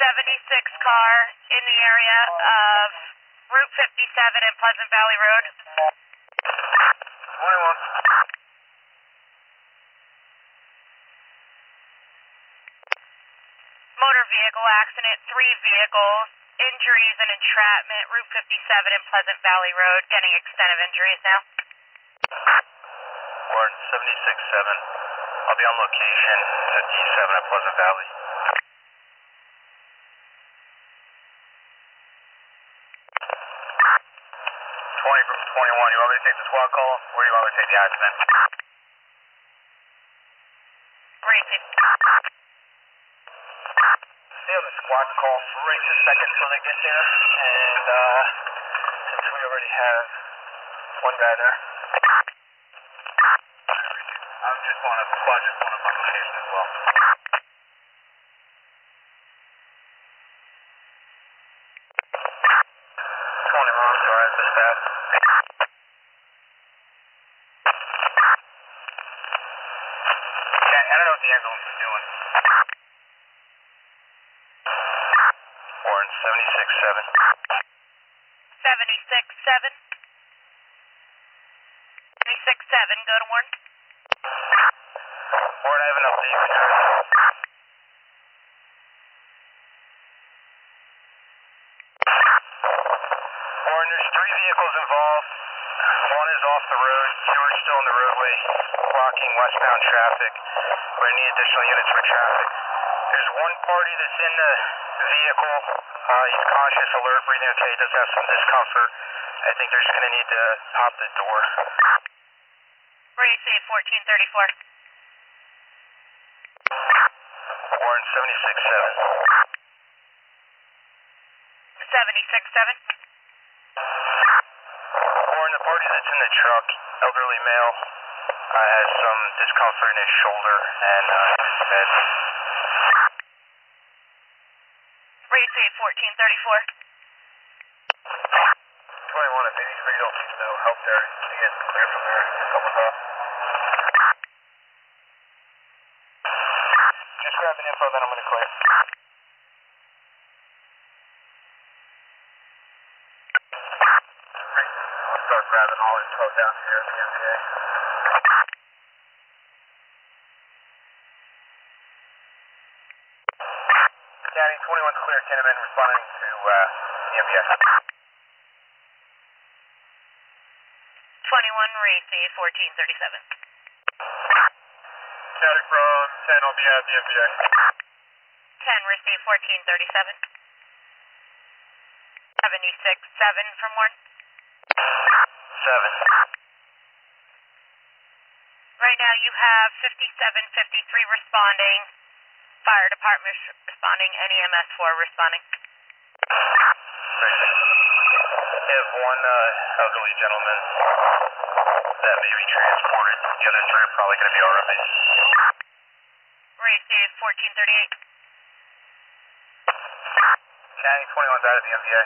76 car in the area of Route 57 and Pleasant Valley Road. 21. Motor vehicle accident, 3 vehicles, injuries and entrapment, Route 57 and Pleasant Valley Road, getting extent of injuries now. Warren 76-7. I'll be on location, 57 at Pleasant Valley. 20 from 21. You want me to take the squad call, or do you want me to take the accident? Racing. Stay on the squad call for right a second till they get there, and since we already have one guy there. I'm just on a squad, just on my location as well. 20 miles, alright, dispatch. I don't know what the ambulance is doing. Warren 76-7. 76-7. 76-7, go to Warren. Warren, I have an update for you. Warren, there's 3 vehicles involved. One is off the road, 2 are still in the roadway, blocking westbound traffic. We're going to need additional units for traffic. There's one party that's in the vehicle. He's conscious, alert, breathing okay, does have some discomfort. I think they're just going to need to pop the door. Race 1434. Warren 76-7. 76-7. Warren, the party that's in the truck, elderly male, has some discomfort in his shoulder and his head. Race 1434. 21 at Vinny's Regional, needs no help there. You get clear from there. Someone's off. Just grab an info, then I'm going to clear. I'll start grabbing all info down here at the MVA. County 21's clear. Kenneman responding to the MVA. 21, race 1437. Static from 10, I'll be at the MVA. 10, receive 1437. 76-7 from Warren. 7. Right now you have 5753 responding, fire department responding, and EMS 4 responding. We have one elderly gentleman that may be transported. The other 3 are probably going to be alright. Race 1438. County 21's out of the MVA.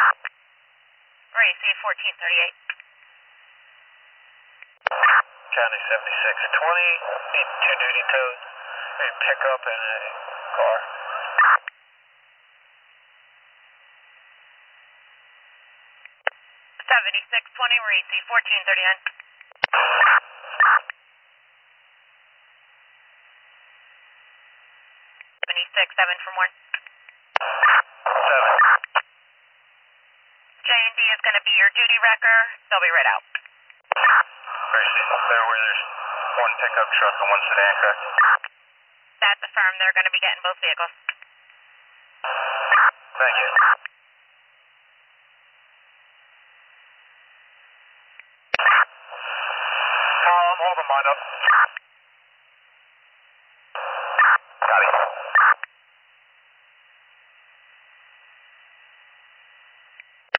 Race 1438. County 76-20, need 2 duty tows, a pickup and a car. 76-20, race 1439. 76-7 from Warren. 7. J&D is going to be your duty wrecker. They'll be right out. There where there's one pickup truck and one sedan, correct? That's affirmed. They're going to be getting both vehicles. Thank you. I'm holding mine up. Got it.